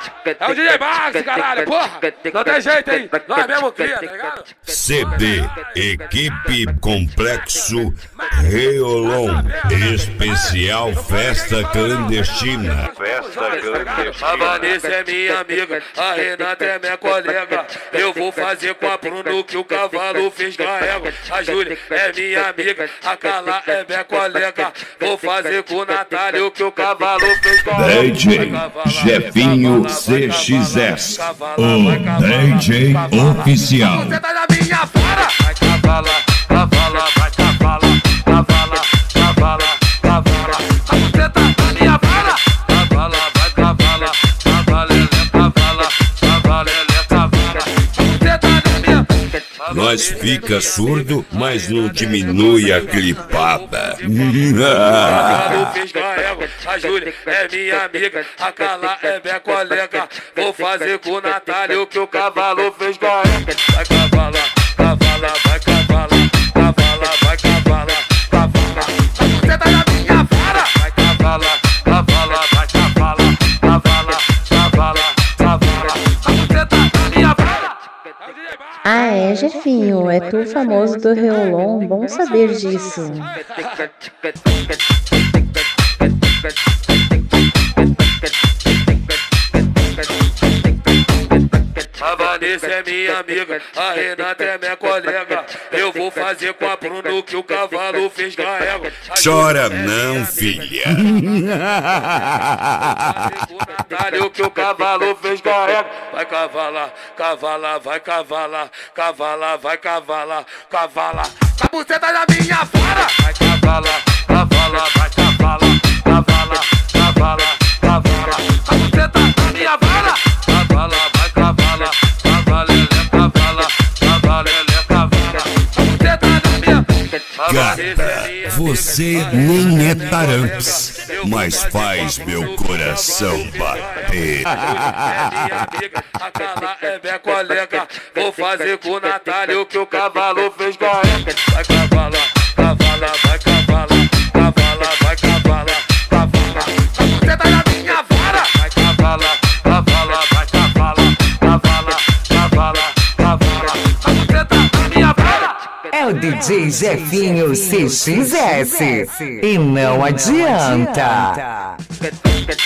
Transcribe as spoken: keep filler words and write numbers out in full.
É o D J Max, caralho, porra! Não tem jeito, hein? Nós mesmo cria, tá ligado? C D Equipe Complexo Reolon Especial Festa Clandestina. Festa clandestina. A Vanessa é minha amiga, a Renata é minha colega. Eu vou fazer com a Bruno que o cavalo fez carrega. A Júlia é minha amiga, a Carla é minha colega. Vou fazer com o Natália o que o cavalo fez carrega. D J Jefinho C X S, o D J oficial. Você tá na minha vara. Vai cavala, cavala, vai cavala, cavala, cavala, cavala. Você tá na minha vara. Cavala, vai cavala, cavalele, cavala, cavalele, cavala. Você tá na minha. Nós fica surdo, mas não diminui a clipada. A Júlia é minha amiga, a Carla é minha colega. Vou fazer com o Natália o que o cavalo fez carrega. Vai cavala, cavala, vai cavala, cavala, vai cavala, cavala. Você tá na minha vara. Vai cavala, cavala, vai cavala, cavala, cavala, cavala. Você tá na minha vara. Ah é, Jefinho, é tu famoso do Reolon, bom saber disso. A Vanessa é minha amiga, a Renata é minha colega. Eu vou fazer com a Bruno que o cavalo fez carrega. Chora não, filha. O que o cavalo fez carrega. Vai cavalar, cavala, vai cavalar, cavala, vai cavalar, cavala. A buceta na minha vara. Vai cavalar, cavala, vai cavalar, cavala, cavala, cavala. A buceta na minha vara. Cavala, vai cavala, cavalele, cavala, cavalele, cavala. A buceta na minha. Gata, você nem é taramps, mas faz meu coração bater. A Carla é minha colega. Vou fazer com o Natália o que o cavalo fez carrega. Vai cavala, cavala, vai cavala, cavala, vai cavala, cavala. Você tá na minha vara. Vai cavala, cavala, vai cavala, cavala, cavala, cavala. Você tá na minha vara. É o D J Jefinho C X S e não adianta.